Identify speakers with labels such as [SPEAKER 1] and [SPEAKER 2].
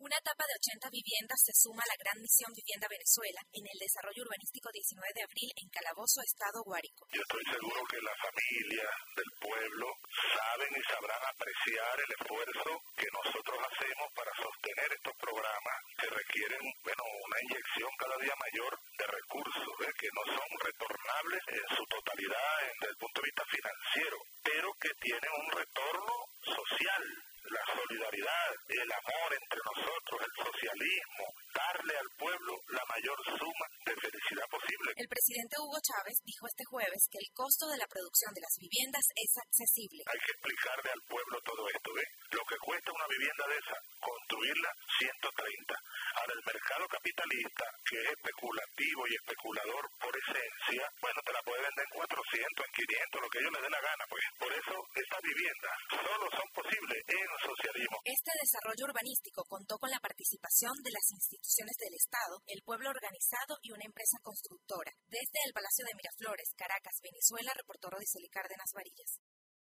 [SPEAKER 1] Una etapa de 80 viviendas se suma a la Gran Misión Vivienda Venezuela en el desarrollo urbanístico 19 de abril en Calabozo, Estado Guárico.
[SPEAKER 2] Yo estoy seguro que las familias del pueblo saben y sabrán apreciar el esfuerzo que nosotros hacemos para sostener estos programas que requieren, una inyección cada día mayor de recursos, que no son retornables en su totalidad desde el punto de vista financiero, pero que tienen un retorno social. La solidaridad, el amor entre nosotros, el socialismo, darle al pueblo la mayor suma de felicidad posible.
[SPEAKER 1] El presidente Hugo Chávez dijo este jueves que el costo de la producción de las viviendas es accesible.
[SPEAKER 2] Hay que explicarle al pueblo todo esto, Lo que cuesta una vivienda de esa, construirla 130. Ahora el mercado capitalista, que es especulativo y especulador por esencia, te la puede vender en 400, en 500, lo que ellos les dé la gana, pues. Por eso estas viviendas solo son posibles en socialismo.
[SPEAKER 1] Este desarrollo urbanístico contó con la participación de las instituciones del Estado, el pueblo organizado y una empresa constructora. Desde el Palacio de Miraflores, Caracas, Venezuela, reportó Rodiceli Cárdenas Varillas.